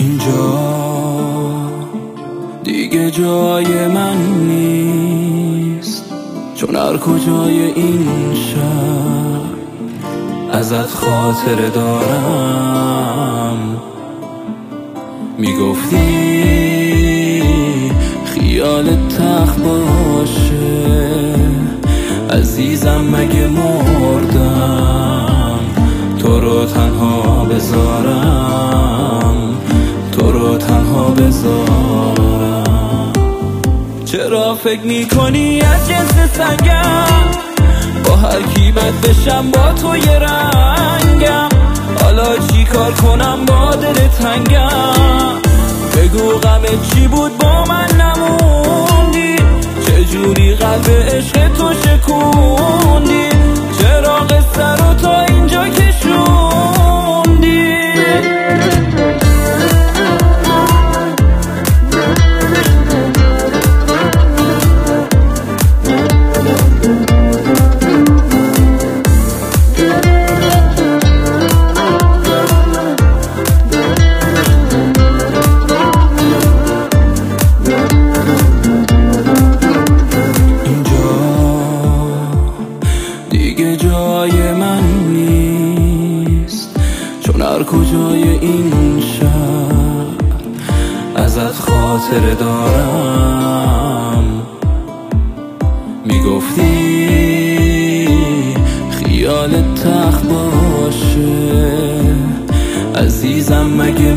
اینجا دیگه جای من نیست، چون هر کجای این شهر ازت خاطره دارم. میگفتی خیال تخت باشه عزیزم، مگه مردم تو رو تنها بذارم، تو رو تنها بذارم. چرا فکر میکنی از جنس سنگم، با هر کی بد بشم با تو یه رنگم؟ حالا چی کار کنم با دل تنگم؟ بگو غمت چی بود با من نموندی؟ چجوری قلب عشق تو شکوندی؟ چرا قصه رو تا اینجا کشوندی؟ دیگه جای من نیست، چون هر کجای این شهر ازت خاطره دارم. میگفتی خیال تخت باشه عزیزم، مگه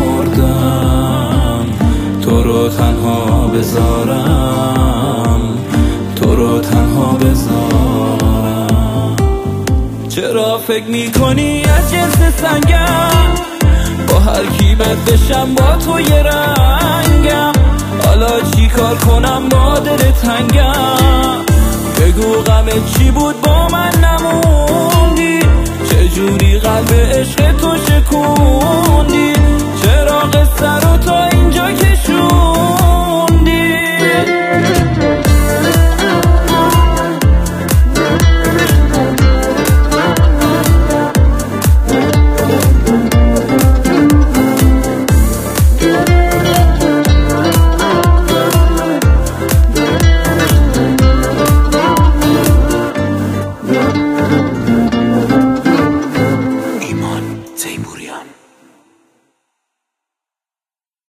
مردم تو رو تنها بذارم، تو رو تنها بذارم. چرا فکر میکنی از جنس سنگم، با هر کی بد بشم با تو یه رنگم؟ حالا چی کار کنم با دل تنگم؟ بگو غمت چی بود با من نموندی؟ چجوری قلب عشق